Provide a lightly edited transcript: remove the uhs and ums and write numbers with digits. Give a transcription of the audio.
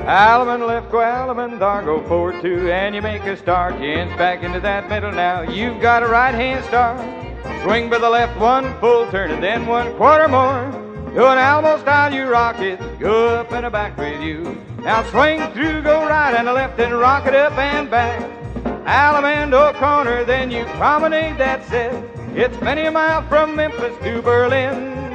Allemande left, go Allemande, there go forward two, and you make a start. You inch back into that middle now. You've got a right-hand start. Swing by the left, one full turn, and then 1/4 more. Do an Alamo style, you rock it, go up and a back with you. Now swing through, go right and a left, and rock it up and back. Allemande O'Connor, then you promenade that set. It's many a mile from Memphis to Berlin.